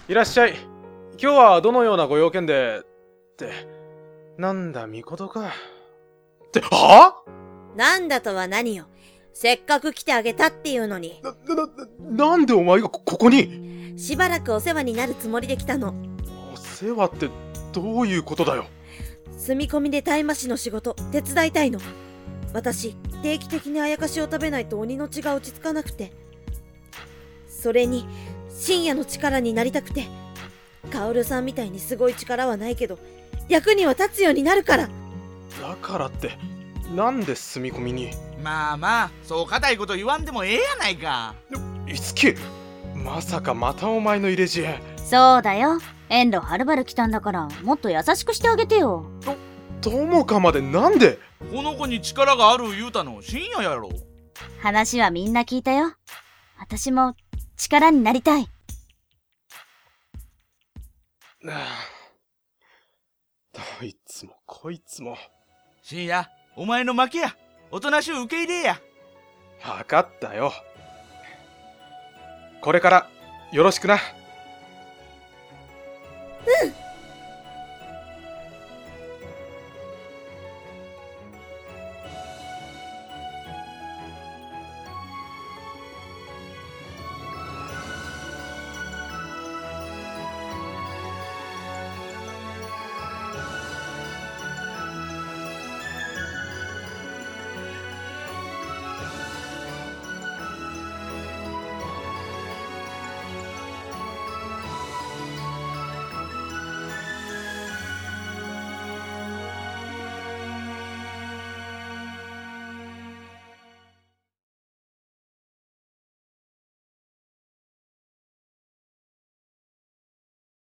いらっしゃい。今日はどのようなご用件でって、なんだみことかってはぁ。 なんだとは何よ。せっかく来てあげたっていうのに。 なんでお前がここに。 しばらくお世話になるつもりで来たの。 お世話ってどういうことだよ。 住み込みで大麻師の仕事手伝いたいの。私定期的にあやかしを食べないと鬼の血が落ち着かなくて、それに深夜の力になりたくて。カオルさんみたいにすごい力はないけど役には立つようになるから。 だからってなんで住み込みに。 まあまあ、そう固いこと言わんでもええやないか。 いつき、まさかまたお前の入れ知恵。 そうだよ。遠路はるばる来たんだからもっと優しくしてあげてよ。 友果までなんで。 この子に力がある言うたの深夜やろ。 話はみんな聞いたよ。私も力になりたい。 どいつもこいつも。 深夜、お前の負けや。おとなしゅう受け入れや。 分かったよ。これからよろしくな。 うん。